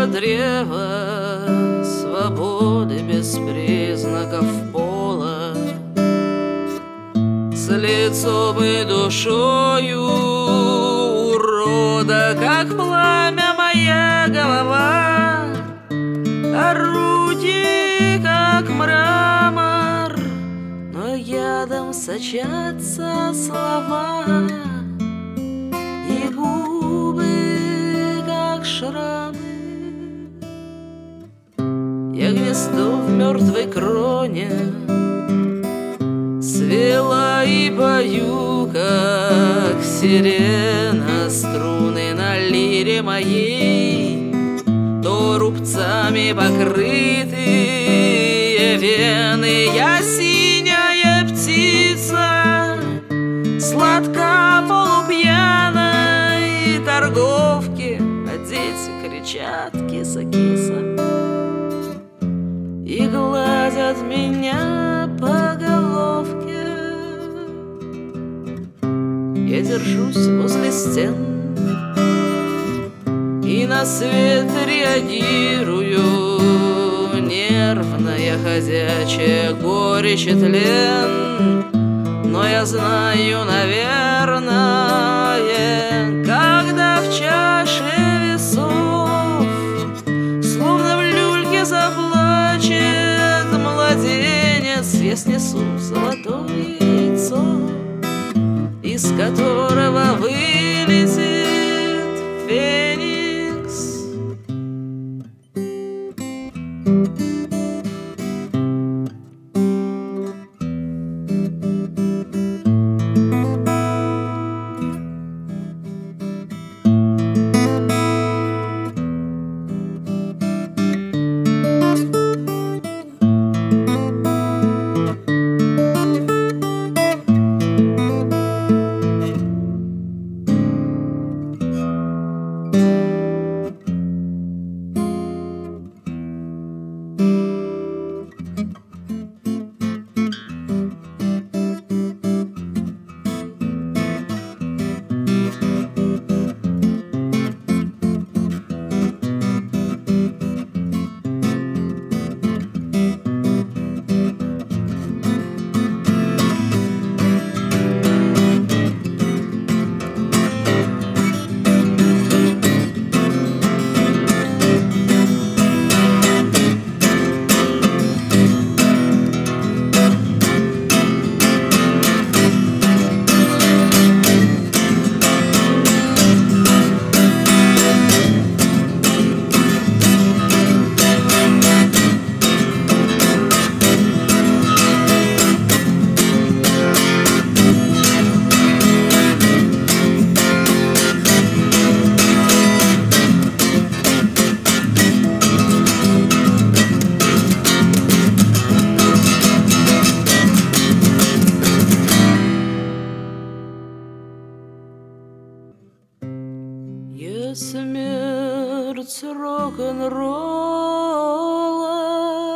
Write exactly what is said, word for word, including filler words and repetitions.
древо свободы без признаков пола, с лицом и душою урода, как пламя моя голова, а руки, как мрамор, но ядом сочатся слова, и губы, как шрамы. Я гнездо в мертвой кроне свела и пою, как сирена, струны на лире моей, то рубцами покрытые вены. Я синяя птица, сладка полупьяной торговки, а дети кричат киса-киса и гладят меня по головке. Я держусь возле стен и на свет реагирую, нервная ходячая горечь и тлен. Но я знаю, наверное, когда в чаше весов, словно в люльке заплачет младенец, я снесу золотое яйцо, из которого вылезет феникс. Я смерть рок-н-ролла